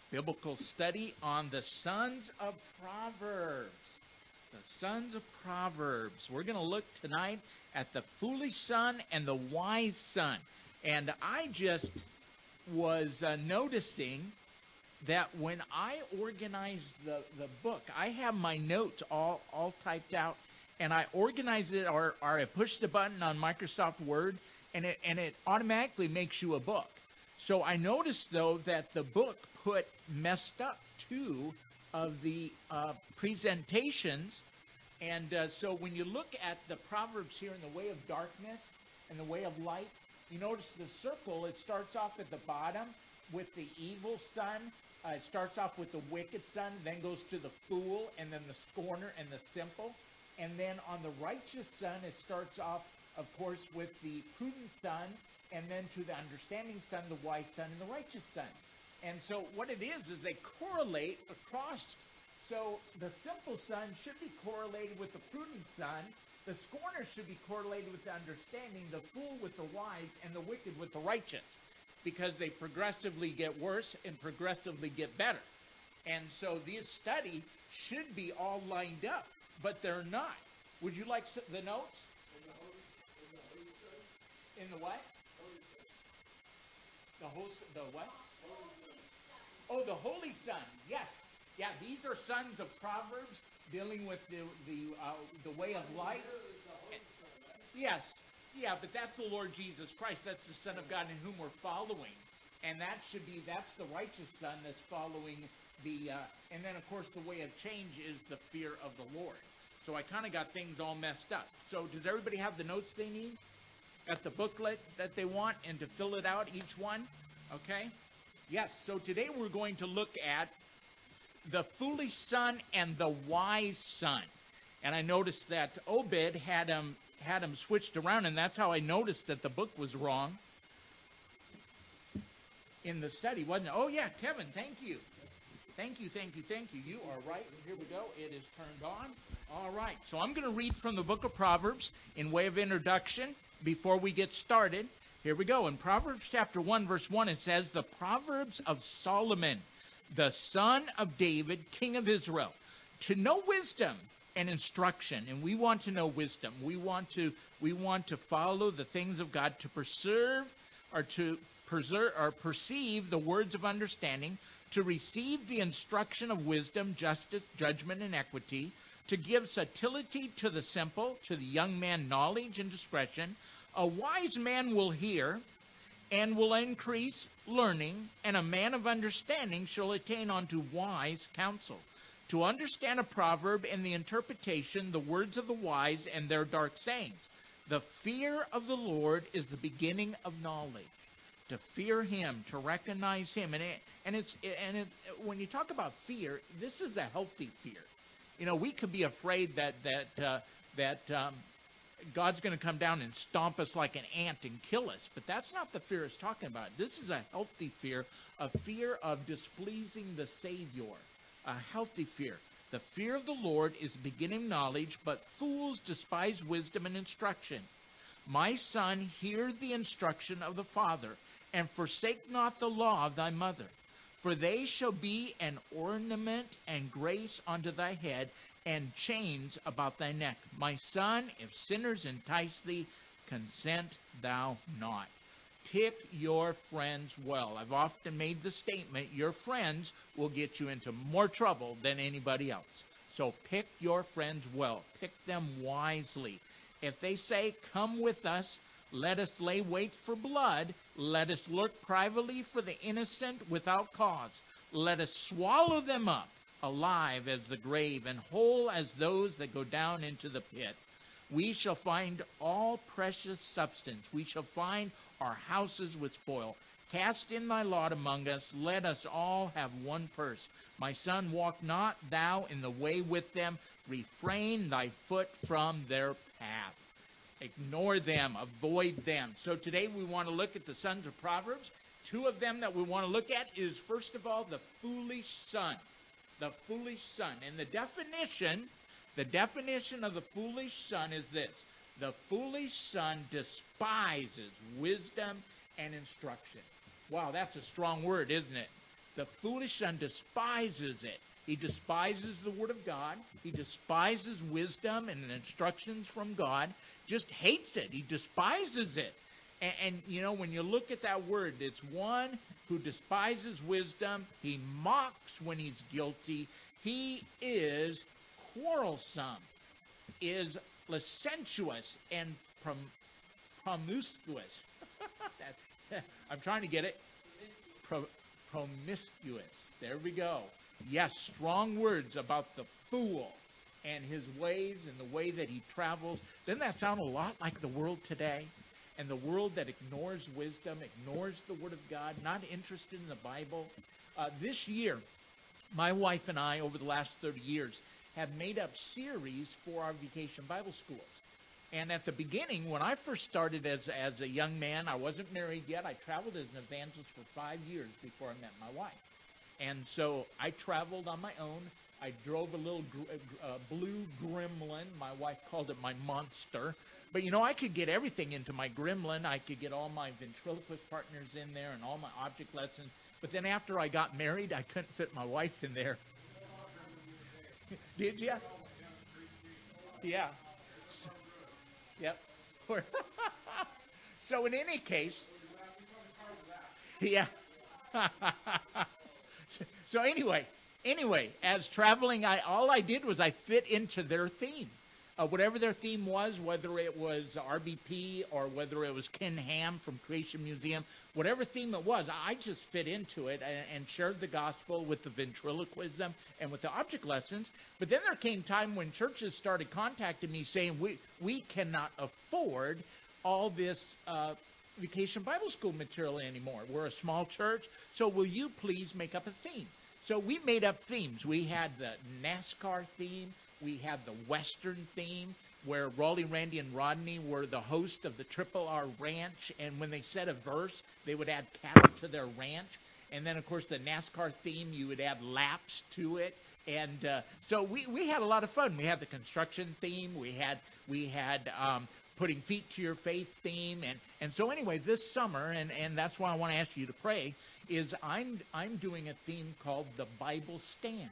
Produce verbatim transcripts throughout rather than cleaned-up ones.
biblical study on the sons of Proverbs. The sons of Proverbs. We're going to look tonight at the foolish son and the wise son. And I just was uh, noticing that when I organized the, the book, I have my notes all, all typed out, and I organized it, or, or I pushed the button on Microsoft Word, and it, and it automatically makes you a book. So I noticed, though, that the book put messed up two of the uh, presentations. And uh, so when you look at the Proverbs here in the way of darkness and the way of light, you notice the circle, it starts off at the bottom with the evil son. Uh, it starts off with the wicked son, then goes to the fool, and then the scorner and the simple. And then on the righteous son, it starts off, of course, with the prudent son, and then to the understanding son, the wise son, and the righteous son. And so what it is, is they correlate across. So the simple son should be correlated with the prudent son. The scorner should be correlated with the understanding, the fool with the wise, and the wicked with the righteous, because they progressively get worse and progressively get better. And so this study should be all lined up, but they're not. Would you like the notes? In the what? The host, the what? Oh, the Holy Son. Yes. Yeah, these are sons of Proverbs dealing with the the uh, the way of light. Yes. Yeah, but that's the Lord Jesus Christ. That's the Son of God in whom we're following. And that should be, that's the righteous son that's following the, uh, and then of course the way of change is the fear of the Lord. So I kind of got things all messed up. So does everybody have the notes they need? Got the booklet that they want, and to fill it out, each one? Okay? Yes, so today we're going to look at the foolish son and the wise son. And I noticed that Obed had him, had him switched around, and that's how I noticed that the book was wrong in the study, wasn't it? Oh, yeah, Kevin, thank you. Thank you, thank you, thank you. You are right. Here we go. It is turned on. All right, so I'm going to read from the book of Proverbs in way of introduction before we get started. Here we go. In Proverbs chapter one, verse one, it says, "The Proverbs of Solomon, the son of David, king of Israel, to know wisdom and instruction." And we want to know wisdom. We want to we want to follow the things of God, to preserve or to preserve or perceive the words of understanding, to receive the instruction of wisdom, justice, judgment, and equity, to give subtlety to the simple, to the young man knowledge and discretion. A wise man will hear and will increase learning, and a man of understanding shall attain unto wise counsel. To understand a proverb and the interpretation, the words of the wise and their dark sayings. The fear of the Lord is the beginning of knowledge. To fear him, to recognize him. And it, and it's and it, when you talk about fear, this is a healthy fear. You know, we could be afraid that that uh, that um, God's going to come down and stomp us like an ant and kill us. But that's not the fear it's talking about. This is a healthy fear, a fear of displeasing the Savior, a healthy fear. The fear of the Lord is the beginning of knowledge, but fools despise wisdom and instruction. My son, hear the instruction of the Father, and forsake not the law of thy mother. For they shall be an ornament and grace unto thy head, and chains about thy neck. My son, if sinners entice thee, consent thou not. Pick your friends well. I've often made the statement, your friends will get you into more trouble than anybody else. So pick your friends well. Pick them wisely. If they say, come with us, let us lay wait for blood, let us lurk privately for the innocent without cause. Let us swallow them up, alive as the grave, and whole as those that go down into the pit. We shall find all precious substance. We shall find our houses with spoil. Cast in thy lot among us. Let us all have one purse. My son, walk not thou in the way with them. Refrain thy foot from their path. Ignore them. Avoid them. So today we want to look at the sons of Proverbs. Two of them that we want to look at is, first of all, the foolish son. The foolish son. And the definition, the definition of the foolish son is this. The foolish son despises wisdom and instruction. Wow, that's a strong word, isn't it? The foolish son despises it. He despises the word of God. He despises wisdom and instructions from God. Just hates it. He despises it. And, and, you know, when you look at that word, it's one who despises wisdom. He mocks when he's guilty. He is quarrelsome, is licentious, and prom- promiscuous. That, I'm trying to get it. Pro- promiscuous. There we go. Yes, strong words about the fool and his ways and the way that he travels. Doesn't that sound a lot like the world today? And the world that ignores wisdom, ignores the Word of God, not interested in the Bible. Uh, this year, my wife and I, over the last thirty years, have made up series for our vacation Bible schools. And at the beginning, when I first started as, as a young man, I wasn't married yet. I traveled as an evangelist for five years before I met my wife. And so I traveled on my own. I drove a little uh, blue Gremlin. My wife called it my monster. But, you know, I could get everything into my Gremlin. I could get all my ventriloquist partners in there and all my object lessons. But then after I got married, I couldn't fit my wife in there. Did you? Yeah. So, yep. So in any case, yeah. So anyway, anyway, as traveling, I all I did was I fit into their theme. Uh, whatever their theme was, whether it was R B P or whether it was Ken Ham from Creation Museum, whatever theme it was, I just fit into it and, and shared the gospel with the ventriloquism and with the object lessons. But then there came time when churches started contacting me saying, we, we cannot afford all this uh, Vacation Bible School material anymore. We're a small church, so will you please make up a theme? So we made up themes. We had the NASCAR theme. We had the Western theme, where Raleigh, Randy, and Rodney were the host of the Triple R Ranch, and when they said a verse, they would add cattle to their ranch. And then, of course, the NASCAR theme, you would add laps to it. And uh, so we, we had a lot of fun. We had the construction theme. We had we had um, putting feet to your faith theme. And, and so anyway, this summer, and, and that's why I want to ask you to pray, is I'm I'm doing a theme called The Bible Stands.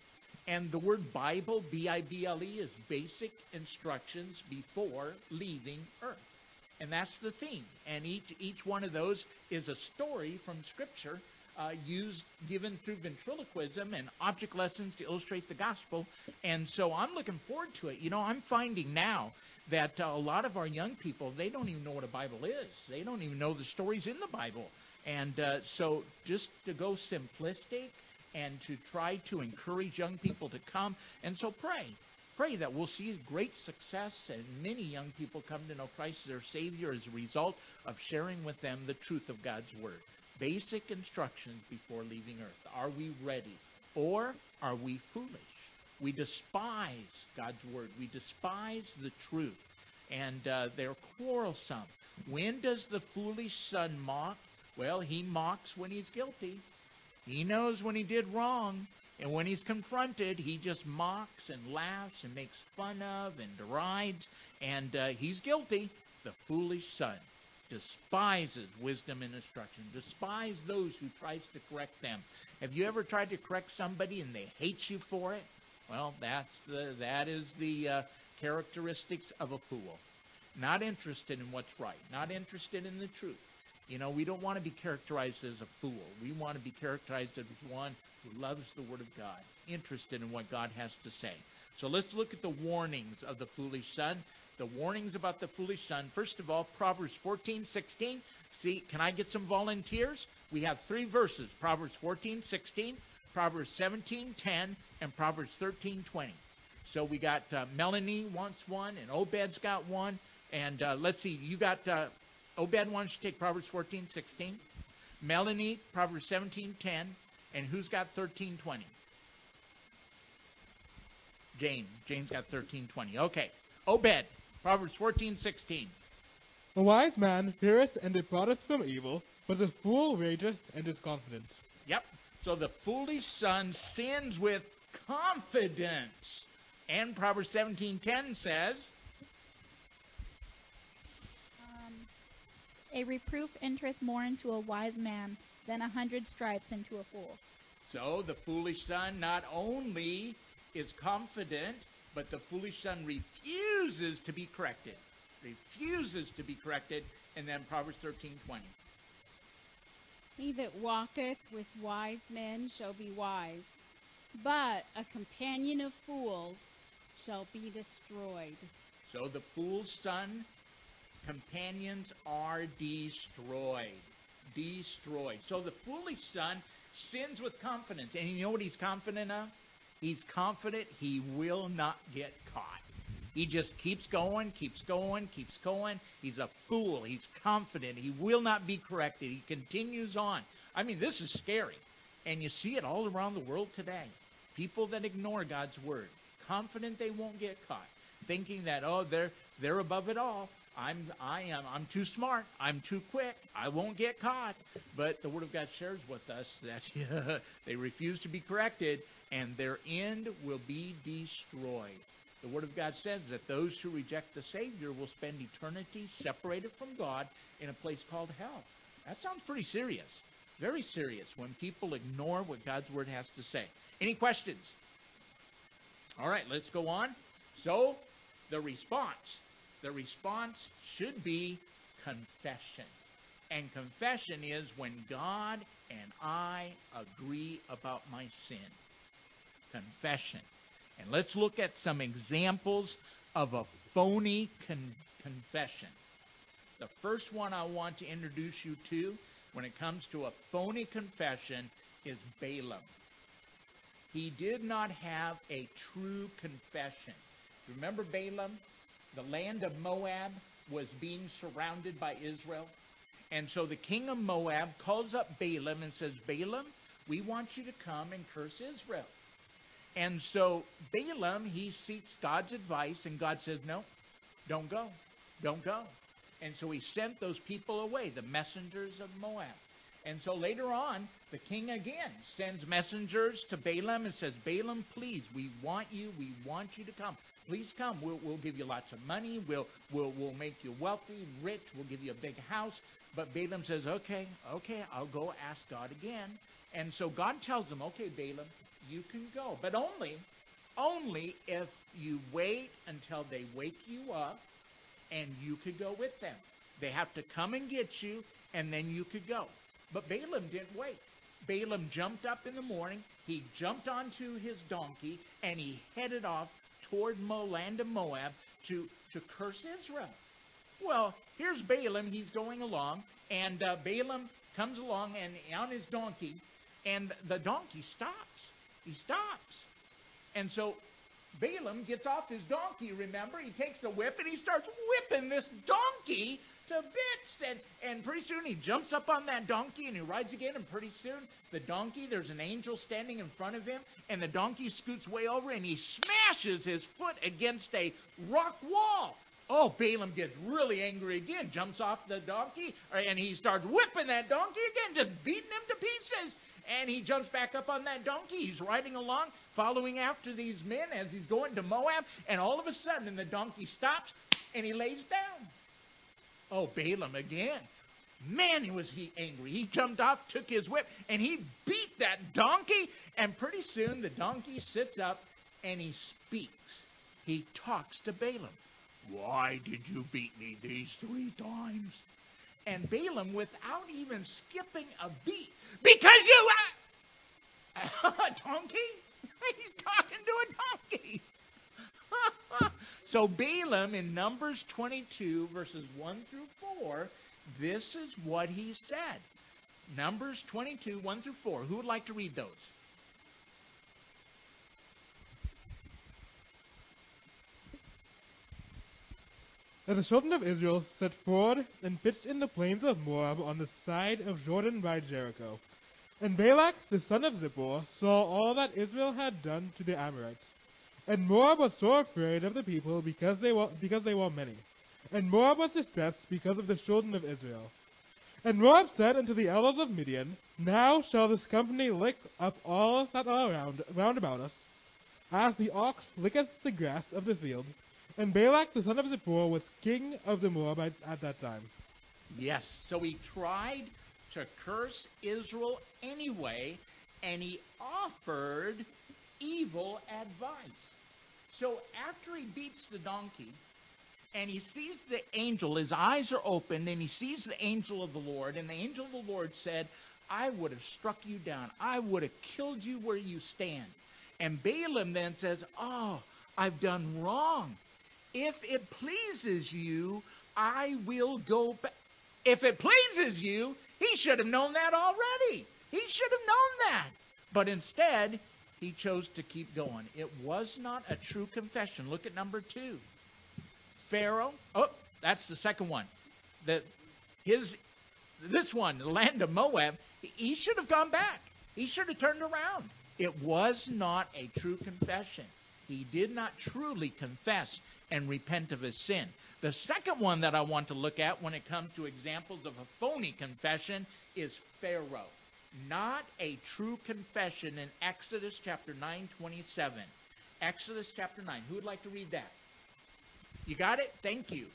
And the word Bible, B I B L E, is basic instructions before leaving Earth. And that's the theme. And each each one of those is a story from Scripture uh, used, given through ventriloquism and object lessons to illustrate the gospel. And so I'm looking forward to it. You know, I'm finding now that uh, a lot of our young people, they don't even know what a Bible is. They don't even know the stories in the Bible. And uh, so just to go simplistic, and to try to encourage young people to come. And so pray. Pray that we'll see great success and many young people come to know Christ as their Savior as a result of sharing with them the truth of God's Word. Basic instructions before leaving Earth. Are we ready? Or are we foolish? We despise God's Word. We despise the truth. And uh, they're quarrelsome. When does the foolish son mock? Well, he mocks when he's guilty. He knows when he did wrong, and when he's confronted, he just mocks and laughs and makes fun of and derides, and uh, he's guilty. The foolish son despises wisdom and instruction, despise those who tries to correct them. Have you ever tried to correct somebody and they hate you for it? Well, that's the that is the uh, characteristics of a fool. Not interested in what's right, not interested in the truth. You know, we don't want to be characterized as a fool. We want to be characterized as one who loves the Word of God, interested in what God has to say. So let's look at the warnings of the foolish son. The warnings about the foolish son. First of all, Proverbs fourteen sixteen. See, can I get some volunteers? We have three verses, Proverbs fourteen sixteen, Proverbs seventeen ten, and Proverbs thirteen twenty. So we got uh, Melanie wants one, and Obed's got one. And uh, let's see, you got... Uh, Obed, why don't you take Proverbs fourteen sixteen? Melanie, Proverbs seventeen ten. And who's got thirteen twenty? Jane. Jane's got thirteen twenty. Okay. Obed, Proverbs fourteen sixteen. A wise man feareth and departeth from evil, but the fool rageth and is confident. Yep. So the foolish son sins with confidence. And Proverbs seventeen ten says... A reproof entereth more into a wise man, than a hundred stripes into a fool. So the foolish son not only is confident, but the foolish son refuses to be corrected. Refuses to be corrected. And then Proverbs thirteen twenty. He that walketh with wise men shall be wise, but a companion of fools shall be destroyed. So the fool's son, companions are destroyed. Destroyed. So the foolish son sins with confidence. And you know what he's confident of? He's confident he will not get caught. He just keeps going, keeps going, keeps going. He's a fool. He's confident. He will not be corrected. He continues on. I mean, this is scary. And you see it all around the world today. People that ignore God's word, confident they won't get caught, thinking that, oh, they're they're above it all. I'm I am I'm too smart. I'm too quick. I won't get caught. But the Word of God shares with us that they refuse to be corrected, and their end will be destroyed. The Word of God says that those who reject the Savior will spend eternity separated from God in a place called hell. That sounds pretty serious. Very serious when people ignore what God's Word has to say. Any questions? All right, let's go on. So, the response. The response should be confession. And confession is when God and I agree about my sin. Confession. And let's look at some examples of a phony con- confession. The first one I want to introduce you to when it comes to a phony confession is Balaam. He did not have a true confession. Remember Balaam? The land of Moab was being surrounded by Israel. And so the king of Moab calls up Balaam and says, Balaam, we want you to come and curse Israel. And so Balaam, he seeks God's advice, and God says, no, don't go, don't go. And so he sent those people away, the messengers of Moab. And so later on, the king again sends messengers to Balaam and says, Balaam, please, we want you, we want you to come. Please come. We'll, we'll give you lots of money. We'll, we'll, we'll make you wealthy, rich. We'll give you a big house. But Balaam says, okay, okay, I'll go ask God again. And so God tells him, okay, Balaam, you can go, but only, only if you wait until they wake you up and you could go with them. They have to come and get you, and then you could go. But Balaam didn't wait. Balaam jumped up in the morning, he jumped onto his donkey, and he headed off toward Mo, land of Moab to, to curse Israel. Well, here's Balaam, he's going along, and uh, Balaam comes along and on his donkey, and the donkey stops. He stops. And so Balaam gets off his donkey, remember? He takes the whip and he starts whipping this donkey to bits. And, and pretty soon he jumps up on that donkey and he rides again. And pretty soon the donkey, there's an angel standing in front of him. And the donkey scoots way over and he smashes his foot against a rock wall. Oh, Balaam gets really angry again, jumps off the donkey, and he starts whipping that donkey again, just beating him to pieces. And he jumps back up on that donkey. He's riding along, following after these men as he's going to Moab. And all of a sudden, the donkey stops, and he lays down. Oh, Balaam again. Man, was he angry. He jumped off, took his whip, and he beat that donkey. And pretty soon, the donkey sits up, and he speaks. He talks to Balaam. Why did you beat me these three times? And Balaam, without even skipping a beat, because you, uh, a donkey? He's talking to a donkey. So Balaam, in Numbers twenty-two, verses one through four, this is what he said. Numbers twenty-two, one through four. Who would like to read those? And the children of Israel set forward and pitched in the plains of Moab on the side of Jordan by Jericho. And Balak the son of Zippor saw all that Israel had done to the Amorites. And Moab was so afraid of the people because they were, because they were many. And Moab was distressed because of the children of Israel. And Moab said unto the elders of Midian, Now shall this company lick up all that are around, round about us, as the ox licketh the grass of the field. And Balak the son of Zippor was king of the Moabites at that time. Yes, so he tried to curse Israel anyway, and he offered evil advice. So after he beats the donkey, and he sees the angel, his eyes are opened, and he sees the angel of the Lord, and the angel of the Lord said, I would have struck you down. I would have killed you where you stand. And Balaam then says, oh, I've done wrong. If it pleases you, I will go back. If it pleases you, he should have known that already. He should have known that. But instead, he chose to keep going. It was not a true confession. Look at number two. Pharaoh, oh, that's the second one. The, his, this one, the land of Moab, he should have gone back. He should have turned around. It was not a true confession. He did not truly confess and repent of his sin. The second one that I want to look at when it comes to examples of a phony confession is Pharaoh. Not a true confession in Exodus chapter nine twenty-seven. Exodus chapter nine. Who would like to read that? You got it? Thank you.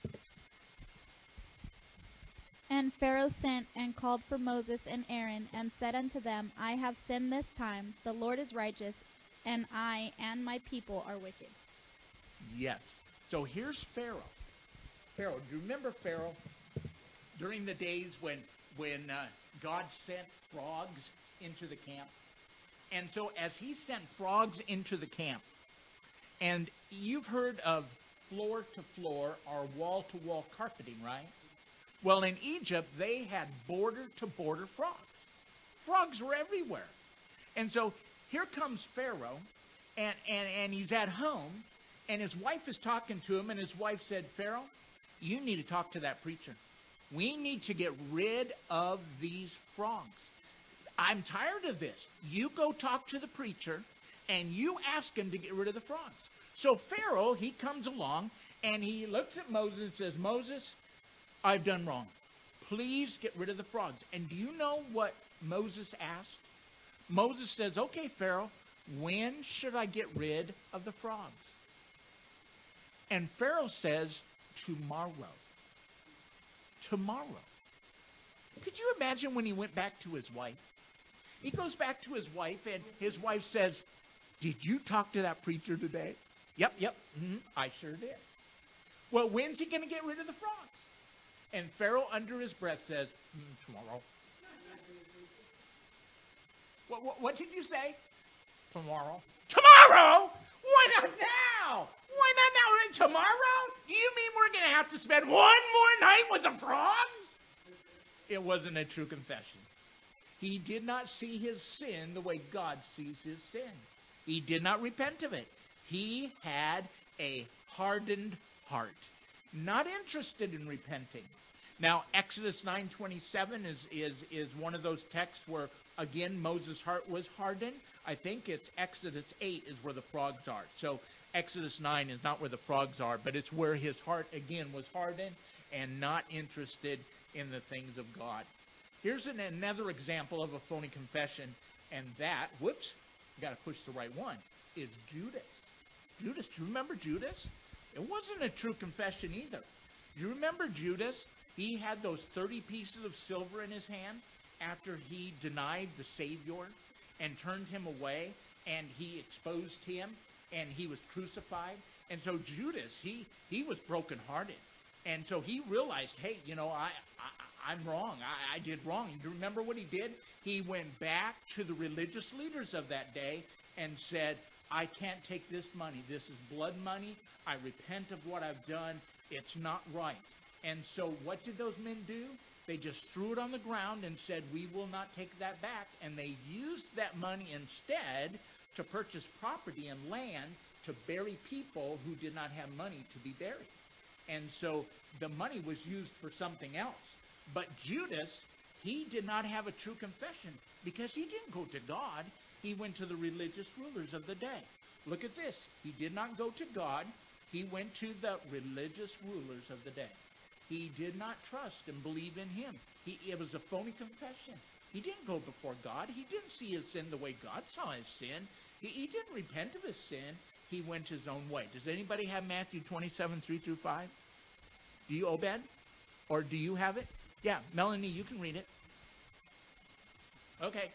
And Pharaoh sent and called for Moses and Aaron, and said unto them, I have sinned this time. The Lord is righteous, and I and my people are wicked. Yes. So here's Pharaoh. Pharaoh, do you remember Pharaoh? During the days when, when uh, God sent frogs into the camp. And so as he sent frogs into the camp, and you've heard of floor to floor or wall to wall carpeting, right? Well, in Egypt, they had border to border frogs. Frogs were everywhere. And so here comes Pharaoh, and, and, and he's at home, and his wife is talking to him, and his wife said, Pharaoh, you need to talk to that preacher. We need to get rid of these frogs. I'm tired of this. You go talk to the preacher, and you ask him to get rid of the frogs. So Pharaoh, he comes along, and he looks at Moses and says, Moses, I've done wrong. Please get rid of the frogs. And do you know what Moses asked? Moses says, okay, Pharaoh, when should I get rid of the frogs? And Pharaoh says, tomorrow. Tomorrow. Could you imagine when he went back to his wife? He goes back to his wife, and his wife says, did you talk to that preacher today? Yep, yep, mm-hmm, I sure did. Well, when's he going to get rid of the frogs? And Pharaoh, under his breath, says, mm, tomorrow. What, what, what did you say? Tomorrow. Tomorrow? Why not now? Why not now? Tomorrow? Do you mean we're going to have to spend one more night with the frogs? It wasn't a true confession. He did not see his sin the way God sees his sin. He did not repent of it. He had a hardened heart, not interested in repenting. Now, Exodus nine twenty-seven is, is, is one of those texts where, again, Moses' heart was hardened. I think it's Exodus eight is where the frogs are. So Exodus nine is not where the frogs are, but it's where his heart, again, was hardened and not interested in the things of God. Here's an, another example of a phony confession, and that, whoops, got to push the right one, is Judas. Judas, do you remember Judas? It wasn't a true confession either. Do you remember Judas? He had those thirty pieces of silver in his hand after he denied the Savior and turned him away, and he exposed him, and he was crucified. And so Judas, he, he was brokenhearted. And so he realized, hey, you know, I, I, I'm wrong. I, I did wrong. Do you remember what he did? He went back to the religious leaders of that day and said, I can't take this money. This is blood money. I repent of what I've done. It's not right. And so what did those men do? They just threw it on the ground and said, we will not take that back. And they used that money instead to purchase property and land to bury people who did not have money to be buried. And so the money was used for something else. But Judas, he did not have a true confession because he didn't go to God. He went to the religious rulers of the day. Look at this. He did not go to God. He went to the religious rulers of the day. He did not trust and believe in him. He, it was a phony confession. He didn't go before God. He didn't see his sin the way God saw his sin. He, he didn't repent of his sin. He went his own way. Does anybody have Matthew twenty-seven, three through five? Do you, Obed? Or do you have it? Yeah, Melanie, you can read it. Okay.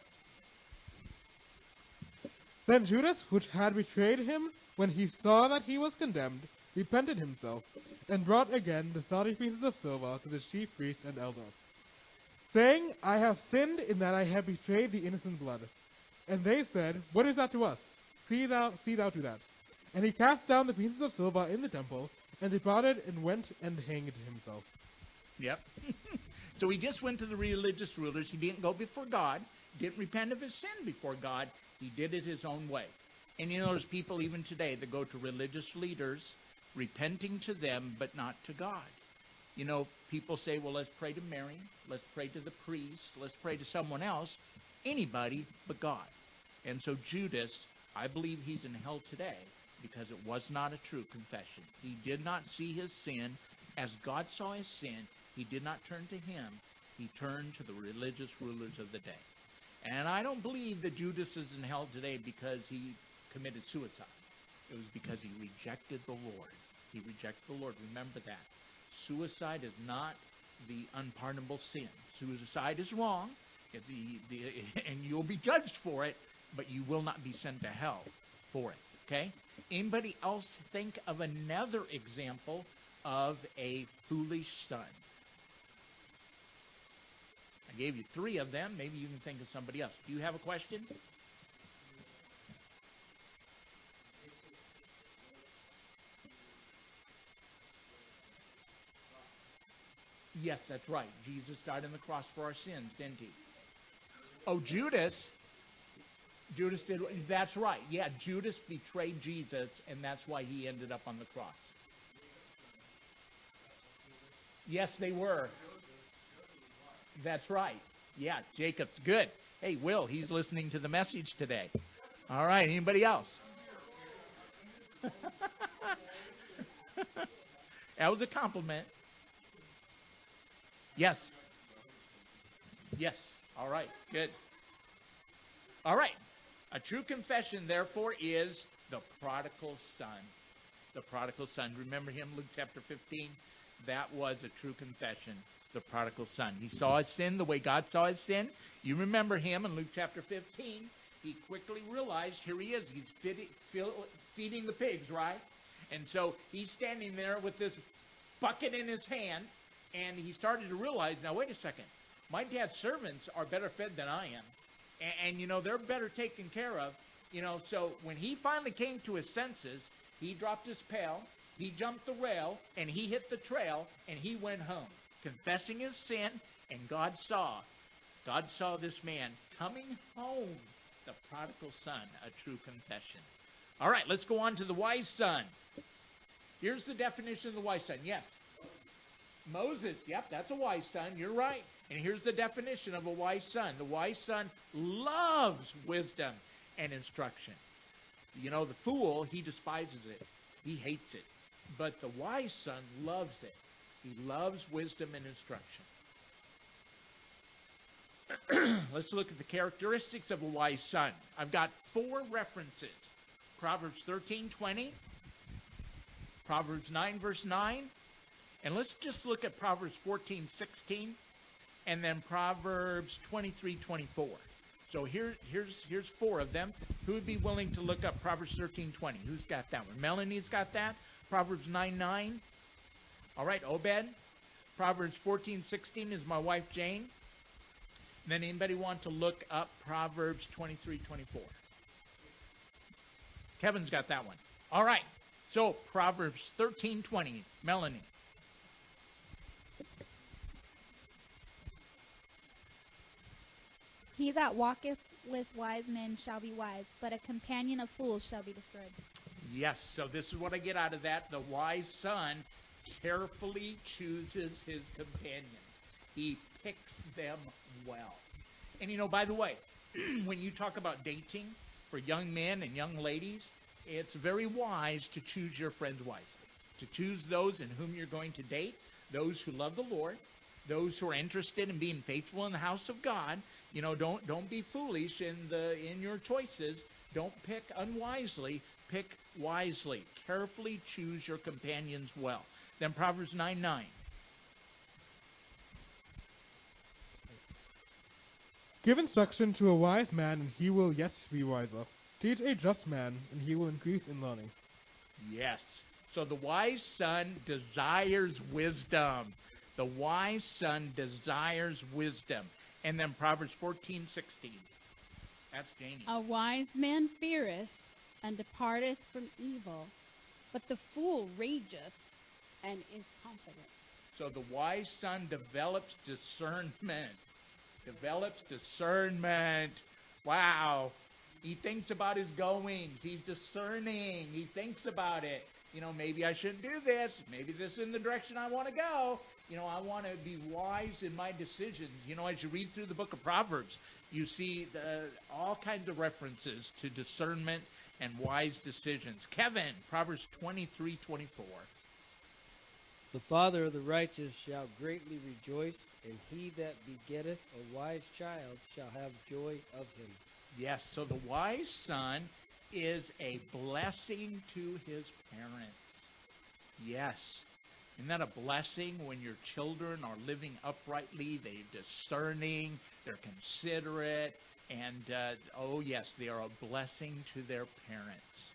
Then Judas, which had betrayed him, when he saw that he was condemned, repented himself, and brought again the thirty pieces of silver to the chief priests and elders, saying, I have sinned in that I have betrayed the innocent blood. And they said, What is that to us? See thou, see thou to that. And he cast down the pieces of silver in the temple, and departed and went and hanged himself. Yep. So he just went to the religious rulers. He didn't go before God. Didn't repent of his sin before God. He did it his own way. And you know, there's people even today that go to religious leaders, repenting to them, but not to God. You know, people say, well, let's pray to Mary. Let's pray to the priest. Let's pray to someone else. Anybody but God. And so Judas, I believe he's in hell today because it was not a true confession. He did not see his sin as God saw his sin. He did not turn to him. He turned to the religious rulers of the day. And I don't believe that Judas is in hell today because he committed suicide. It was because he rejected the Lord. He rejected the Lord. Remember that. Suicide is not the unpardonable sin. Suicide is wrong, it's the, the, and you'll be judged for it, but you will not be sent to hell for it. Okay? Anybody else think of another example of a foolish son? I gave you three of them. Maybe you can think of somebody else. Do you have a question? Yes, that's right. Jesus died on the cross for our sins, didn't he? Oh, Judas. Judas did. That's right. Yeah, Judas betrayed Jesus, and that's why he ended up on the cross. Yes, they were. That's right. Yeah, Jacob's good. Hey, Will, he's listening to the message today. All right, anybody else? That was a compliment. Yes. Yes. All right, good. All right. A true confession, therefore, is the prodigal son. The prodigal son. Remember him, Luke chapter fifteen? That was a true confession. The prodigal son. He saw his sin the way God saw his sin. You remember him in Luke chapter fifteen. He quickly realized, here he is. He's feeding, feeding the pigs, right? And so he's standing there with this bucket in his hand, and he started to realize, now wait a second. My dad's servants are better fed than I am. And, and you know, they're better taken care of. You know, so when he finally came to his senses, he dropped his pail, he jumped the rail, and he hit the trail, and he went home, confessing his sin, and God saw. God saw this man coming home, the prodigal son, a true confession. All right, let's go on to the wise son. Here's the definition of the wise son. Yes. Moses. Yep, that's a wise son. You're right. And here's the definition of a wise son. The wise son loves wisdom and instruction. You know, the fool, he despises it. He hates it. But the wise son loves it. He loves wisdom and instruction. Let's look at the characteristics of a wise son. I've got four references. Proverbs thirteen twenty, Proverbs nine verse nine, and let's just look at Proverbs fourteen sixteen, and then Proverbs twenty-three twenty-four. So here, here's here's four of them. Who would be willing to look up Proverbs thirteen twenty? Who's got that one? Melanie's got that. Proverbs nine nine. All right, Obed. Proverbs fourteen sixteen is my wife Jane. And then anybody want to look up Proverbs twenty-three twenty-four? Kevin's got that one. All right. So Proverbs thirteen twenty, Melanie. He that walketh with wise men shall be wise, but a companion of fools shall be destroyed. Yes, so this is what I get out of that. The wise son carefully chooses his companions. He picks them well. And you know, by the way, when you talk about dating for young men and young ladies, it's very wise to choose your friends wisely. To choose those in whom you're going to date, those who love the Lord, those who are interested in being faithful in the house of God. You know, don't don't be foolish in the in your choices. Don't pick unwisely. Pick wisely. Carefully choose your companions well. Then Proverbs nine nine. Give instruction to a wise man, and he will yet be wiser. Teach a just man, and he will increase in learning. Yes. So the wise son desires wisdom. The wise son desires wisdom. And then Proverbs fourteen sixteen. That's Janie. A wise man feareth and departeth from evil, but the fool rageth and is confident. So the wise son develops discernment. Develops discernment. Wow. He thinks about his goings. He's discerning. He thinks about it. You know, maybe I shouldn't do this. Maybe this isn't the direction I want to go. You know, I want to be wise in my decisions. You know, as you read through the book of Proverbs, you see the, all kinds of references to discernment and wise decisions. Kevin, Proverbs twenty-three twenty-four. The father of the righteous shall greatly rejoice, and he that begetteth a wise child shall have joy of him. Yes, so the wise son is a blessing to his parents. Yes. Isn't that a blessing when your children are living uprightly, they're discerning, they're considerate, and uh, oh yes, they are a blessing to their parents.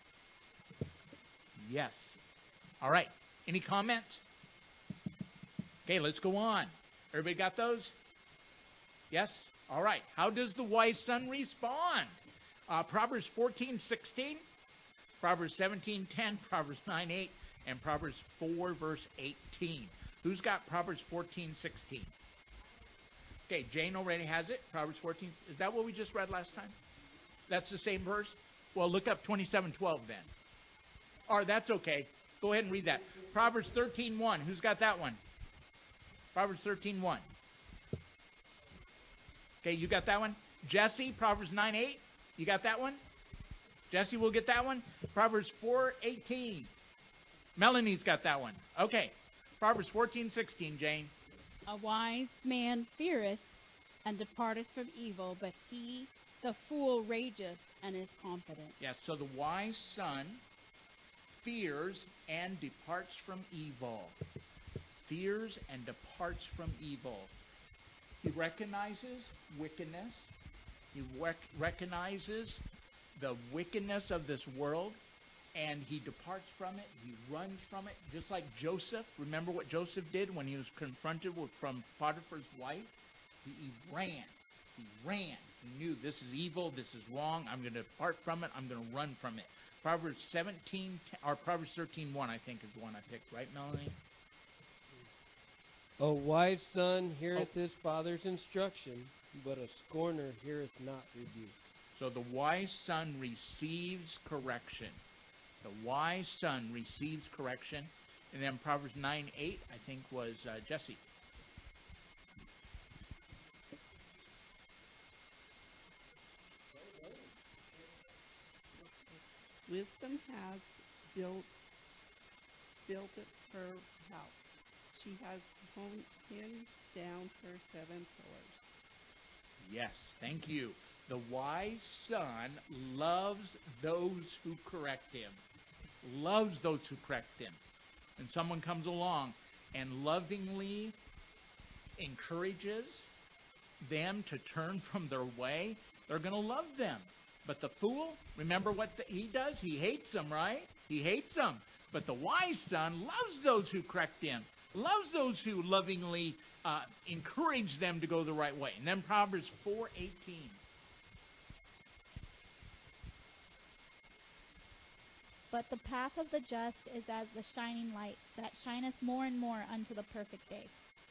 Yes. All right. Any comments? Okay, let's go on. Everybody got those? Yes? All right. How does the wise son respond? Uh, Proverbs fourteen sixteen, Proverbs seventeen ten, Proverbs nine eight, and Proverbs four verse eighteen. Who's got Proverbs fourteen sixteen? Okay, Jane already has it. Proverbs fourteen. Is that what we just read last time? That's the same verse? Well, look up twenty-seven twelve then. Or that's okay. Go ahead and read that. Proverbs thirteen one. Who's got that one? Proverbs thirteen one. Okay, you got that one? Jesse, Proverbs nine eight. You got that one? Jesse will get that one. Proverbs four eighteen. Melanie's got that one. Okay. Proverbs fourteen sixteen, Jane. A wise man feareth and departeth from evil, but he, the fool, rageth and is confident. Yes, so the wise son fears and departs from evil. Fears and departs from evil. He recognizes wickedness. He rec- recognizes the wickedness of this world, and he departs from it. He runs from it, just like Joseph. Remember what Joseph did when he was confronted with from Potiphar's wife? He, he ran. He ran. He knew this is evil. This is wrong. I'm going to depart from it. I'm going to run from it. Proverbs seventeen, or Proverbs thirteen one, I think, is the one I picked. Right, Melanie? A wise son heareth Oh. his father's instruction, but a scorner heareth not rebuke. So the wise son receives correction. The wise son receives correction. And then Proverbs nine eight, I think, was uh, Jesse. Wisdom has built built it her house. She has honed him down her seven pillars. Yes, thank you. The wise son loves those who correct him. Loves those who correct him. And someone comes along and lovingly encourages them to turn from their way, they're going to love them. But the fool, remember what the, he does? He hates them, right? He hates them. But the wise son loves those who correct him, loves those who lovingly uh, encourage them to go the right way. And then Proverbs four eighteen. But the path of the just is as the shining light that shineth more and more unto the perfect day.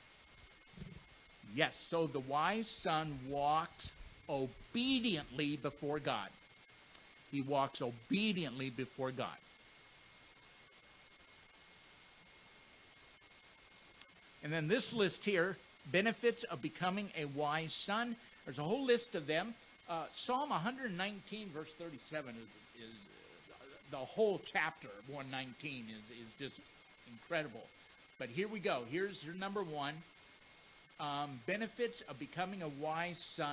Yes, so the wise son walks obediently before God. He walks obediently before God. And then this list here, benefits of becoming a wise son. There's a whole list of them. Uh, Psalm one nineteen, verse thirty-seven is, is uh, the whole chapter of one nineteen is, is just incredible. But here we go. Here's your number one. Um, benefits of becoming a wise son.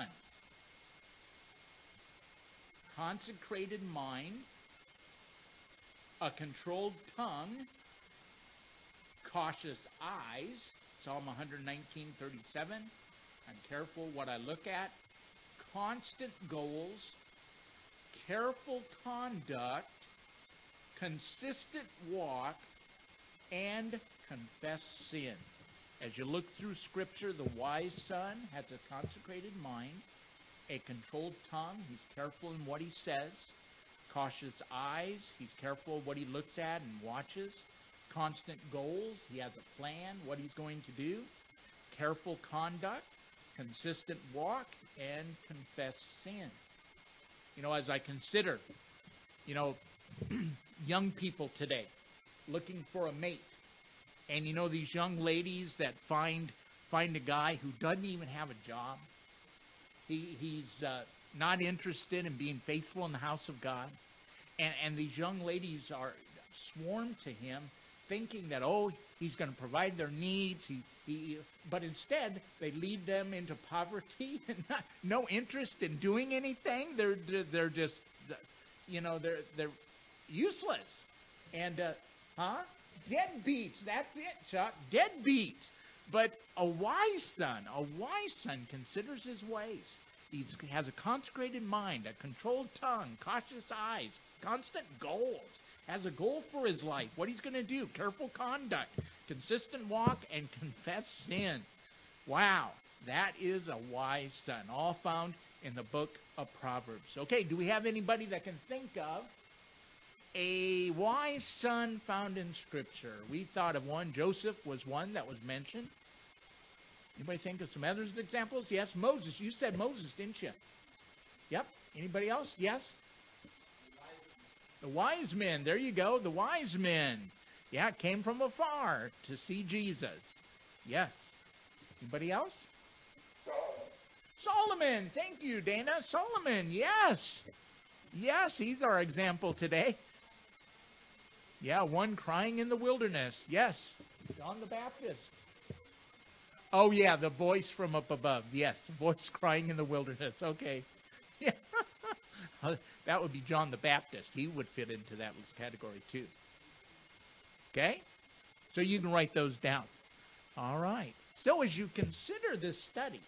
Consecrated mind, a controlled tongue, cautious eyes, Psalm one nineteen, thirty-seven. I'm careful what I look at. constant goals, careful conduct, consistent walk, and confess sin. As you look through Scripture, the wise son has a consecrated mind, a controlled tongue. He's careful in what he says. Cautious eyes. He's careful what he looks at and watches. Constant goals. He has a plan, what he's going to do. Careful conduct, consistent walk, and confess sin. You know, as I consider, you know, young people today looking for a mate. And you know, these young ladies that find find a guy who doesn't even have a job. He he's uh, not interested in being faithful in the house of God. And and these young ladies are swarmed to him, thinking that, oh, he's going to provide their needs. He he, but instead they lead them into poverty and not, no interest in doing anything. They're they're, they're just, you know, they're they're useless. And uh, huh? Deadbeats. That's it, Chuck. Deadbeats. But a wise son, a wise son considers his ways. He has a consecrated mind, a controlled tongue, cautious eyes, constant goals, has a goal for his life, what he's going to do, careful conduct, consistent walk, and confess sin. Wow, that is a wise son, all found in the book of Proverbs. Okay, do we have anybody that can think of a wise son found in Scripture? We thought of one. Joseph was one that was mentioned. Anybody think of some other examples? Yes, Moses. You said Moses, didn't you? Yep. Anybody else? Yes? The wise men. There you go. The wise men. Yeah, came from afar to see Jesus. Yes. Anybody else? Solomon. Thank you, Dana. Solomon. Yes. Yes, he's our example today. Yeah, one crying in the wilderness. Yes. John the Baptist. Oh, yeah, the voice from up above. Yes, the voice crying in the wilderness. Okay. Yeah. That would be John the Baptist. He would fit into that category too. Okay? So you can write those down. All right. So as you consider this study,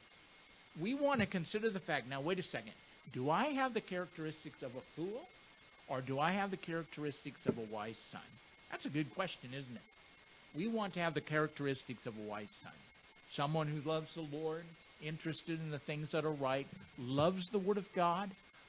we want to consider the fact, now wait a second, do I have the characteristics of a fool or do I have the characteristics of a wise son? That's a good question, isn't it? We want to have the characteristics of a wise son. Someone who loves the Lord, interested in the things that are right, loves the Word of God,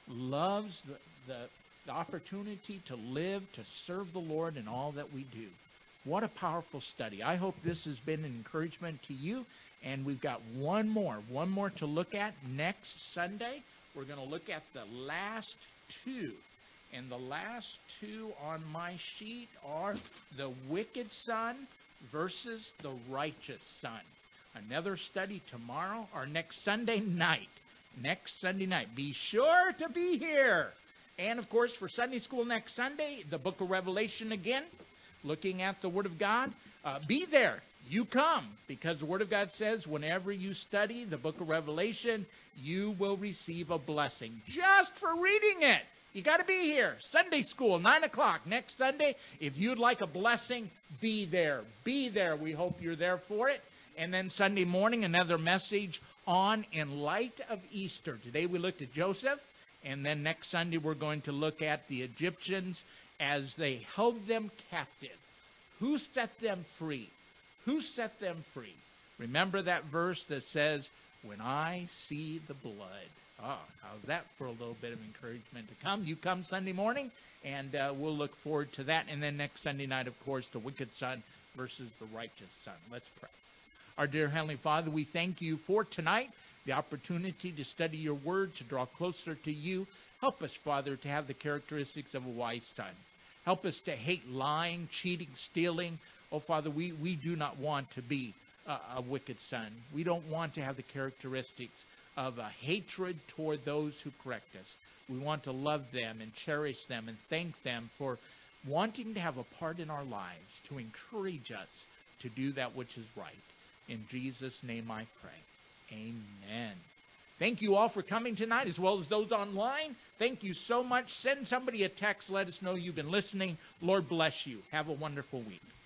loves the, the, the opportunity to live, to serve the Lord in all that we do. What a powerful study. I hope this has been an encouragement to you. And we've got one more, one more to look at next Sunday. We're going to look at the last two. And the last two on my sheet are the wicked son versus the righteous son. Another study tomorrow or next Sunday night. Next Sunday night. Be sure to be here. And, of course, for Sunday school next Sunday, the book of Revelation again, looking at the Word of God. Uh, be there. You come, because the Word of God says whenever you study the book of Revelation, you will receive a blessing just for reading it. You got to be here. Sunday school, nine o'clock next Sunday. If you'd like a blessing, be there. Be there. We hope you're there for it. And then Sunday morning, another message on In Light of Easter. Today we looked at Joseph, and then next Sunday we're going to look at the Egyptians as they held them captive. Who set them free? Who set them free? Remember that verse that says, when I see the blood. Oh, how's that for a little bit of encouragement to come? You come Sunday morning, and uh, we'll look forward to that. And then next Sunday night, of course, the wicked son versus the righteous son. Let's pray. Our dear Heavenly Father, we thank you for tonight, the opportunity to study your word, to draw closer to you. Help us, Father, to have the characteristics of a wise son. Help us to hate lying, cheating, stealing. Oh, Father, we, we do not want to be a, a wicked son. We don't want to have the characteristics of a hatred toward those who correct us. We want to love them and cherish them and thank them for wanting to have a part in our lives, to encourage us to do that which is right. In Jesus' name I pray. Amen. Thank you all for coming tonight, as well as those online. Thank you so much. Send somebody a text. Let us know you've been listening. Lord bless you. Have a wonderful week.